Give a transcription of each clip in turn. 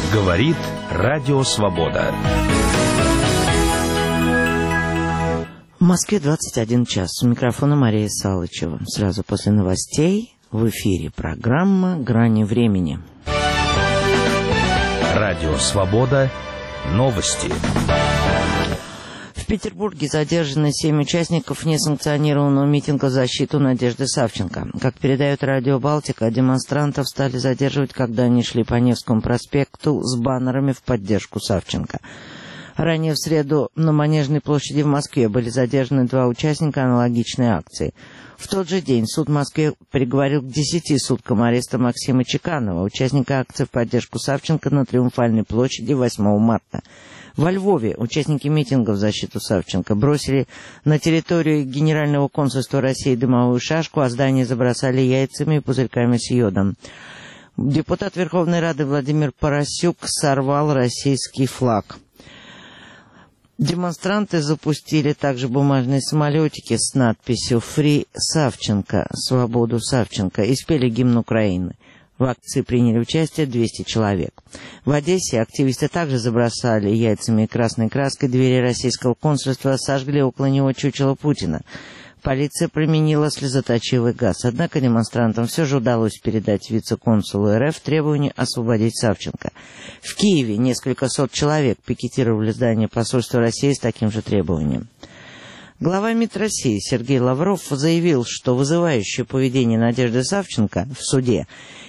Говорит Радио Свобода. В Москве 21 час. У микрофона Мария Салычева. Сразу после новостей в эфире программа «Грани времени». Радио Свобода. Новости. В Петербурге задержаны 7 участников несанкционированного митинга в защиту Надежды Савченко. Как передает Радио Балтика, демонстрантов стали задерживать, когда они шли по Невскому проспекту с баннерами в поддержку Савченко. Ранее в среду на Манежной площади в Москве были задержаны 2 участника аналогичной акции. В тот же день суд в Москве приговорил к 10 суткам ареста Максима Чеканова, участника акции в поддержку Савченко на Триумфальной площади 8 марта. Во Львове участники митинга в защиту Савченко бросили на территорию Генерального консульства России дымовую шашку, а здание забросали яйцами и пузырьками с йодом. Депутат Верховной Рады Владимир Поросюк сорвал российский флаг. Демонстранты запустили также бумажные самолетики с надписью «Фри Савченко», «Свободу Савченко» и спели гимн Украины. В акции приняли участие 200 человек. В Одессе активисты также забросали яйцами и красной краской двери российского консульства, сожгли около него чучело Путина. Полиция применила слезоточивый газ, однако демонстрантам все же удалось передать вице-консулу РФ требование освободить Савченко. В Киеве несколько сот человек пикетировали здание посольства России с таким же требованием. Глава МИД России Сергей Лавров заявил, что вызывающее поведение Надежды Савченко в суде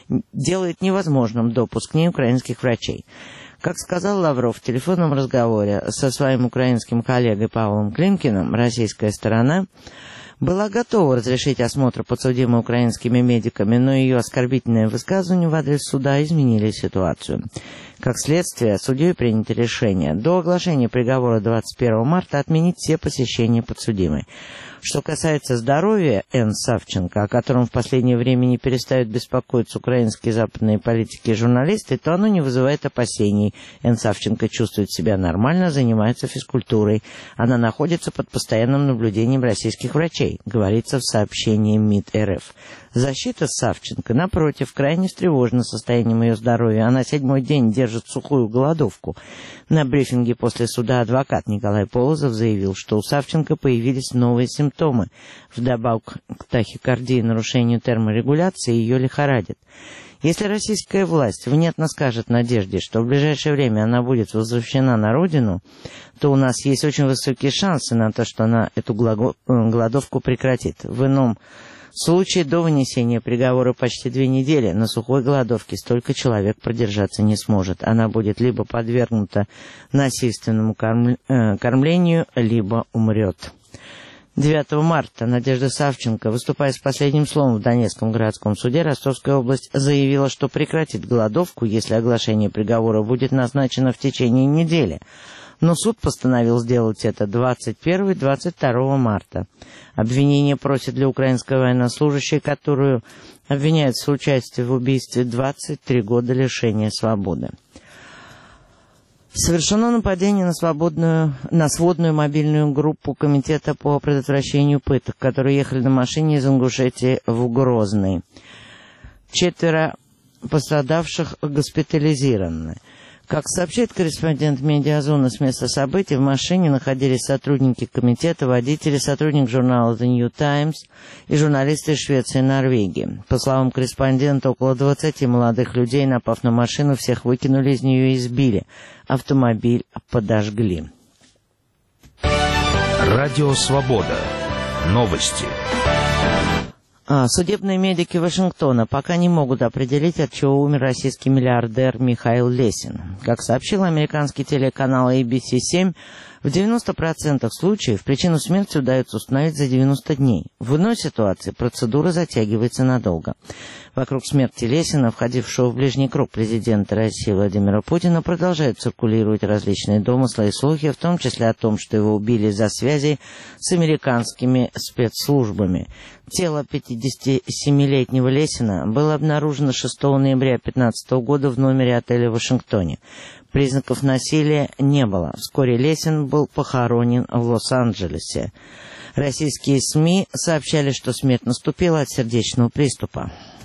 делает невозможным допуск к ней украинских врачей. Как сказал Лавров в телефонном разговоре со своим украинским коллегой Павлом Климкиным, российская сторона была готова разрешить осмотр подсудимой украинскими медиками, но ее оскорбительные высказывания в адрес суда изменили ситуацию. Как следствие, судьей принято решение до оглашения приговора 21 марта отменить все посещения подсудимой. Что касается здоровья Н. Савченко, о котором в последнее время не перестают беспокоиться украинские западные политики и журналисты, то оно не вызывает опасений. Н. Савченко чувствует себя нормально, занимается физкультурой. Она находится под постоянным наблюдением российских врачей, говорится в сообщении МИД РФ. Защита Савченко, напротив, крайне встревожена состоянием ее здоровья. Она 7-й день держит сухую голодовку. На брифинге после суда адвокат Николай Полозов заявил, что у Савченко появились новые симптомы. Вдобавок к тахикардии и нарушению терморегуляции ее лихорадит. Если российская власть внятно скажет Надежде, что в ближайшее время она будет возвращена на родину, то у нас есть очень высокие шансы на то, что она эту голодовку прекратит. В ином случае до вынесения приговора почти 2 недели на сухой голодовке столько человек продержаться не сможет. Она будет либо подвергнута насильственному кормлению, либо умрет. 9 марта Надежда Савченко, выступая с последним словом в Донецком городском суде, Ростовская область заявила, что прекратит голодовку, если оглашение приговора будет назначено в течение недели. Но суд постановил сделать это 21-22 марта. Обвинение просит для украинской военнослужащей, которую обвиняют в соучастии в убийстве, 23 года лишения свободы. Совершено нападение на сводную мобильную группу Комитета по предотвращению пыток, которые ехали на машине из Ингушетии в Грозный. 4 пострадавших госпитализированы. Как сообщает корреспондент «Медиазоны» с места событий, в машине находились сотрудники комитета, водители, сотрудник журнала «The New Times» и журналисты из Швеции и Норвегии. По словам корреспондента, около 20 молодых людей, напав на машину, всех выкинули из нее и избили. Автомобиль подожгли. Радио Свобода. Новости. Судебные медики Вашингтона пока не могут определить, от чего умер российский миллиардер Михаил Лесин. Как сообщил американский телеканал ABC7, в 90% случаев причину смерти удается установить за 90 дней. В иной ситуации процедура затягивается надолго. Вокруг смерти Лесина, входившего в ближний круг президента России Владимира Путина, продолжают циркулировать различные домыслы и слухи, в том числе о том, что его убили из-за связи с американскими спецслужбами. Тело 57-летнего Лесина было обнаружено 6 ноября 2015 года в номере отеля в Вашингтоне. Признаков насилия не было. Вскоре Лесин был похоронен в Лос-Анджелесе. Российские СМИ сообщали, что смерть наступила от сердечного приступа.